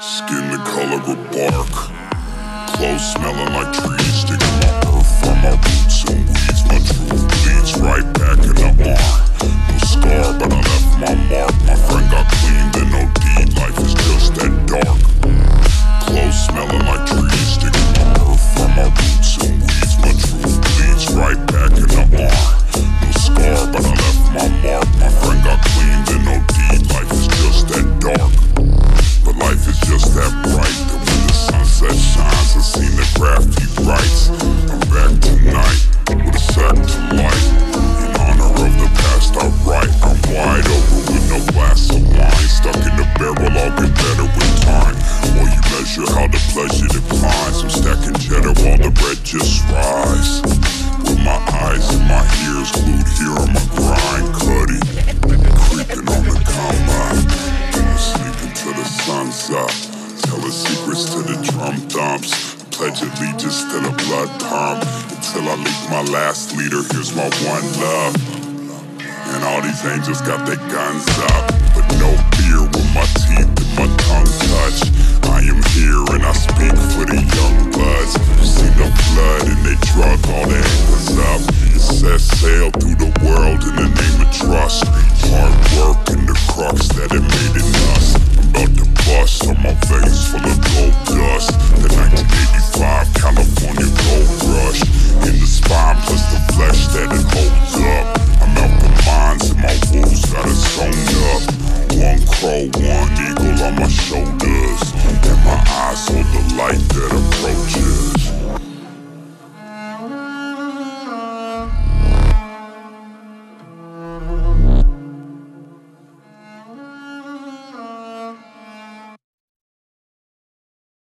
Skin the color of bark, clothes smelling like trees. Digging my earth from my roots and weeds. My truth bleeds right back in the arm. No scar, but I left my mark. My friend got clean, then no deed. Life is just that dark. Clothes smelling like trees. Digging my earth from my roots and weeds. My truth bleeds right back in the arm. No scar, but I left my mark. My friend got clean, then no deed. Life is just that dark. But life is just that bright, that when the sunset shines, I seen the graft he writes. I'm back tonight, with a sack to light. In honor of the past I write. I'm wide open with no glass of wine. Stuck in the barrel, I'll get better with time. While you measure how the pleasure declines, I'm stacking cheddar while the bread just rise. With my eyes and my ears glued here on my grind. Cuddy, creeping on the combine. Sleeping till the sun's up. Telling secrets to the drum thumps. Pledge allegiance to the blood pump. Until I leak my last leader, here's my one love. And all these angels got their guns up, but no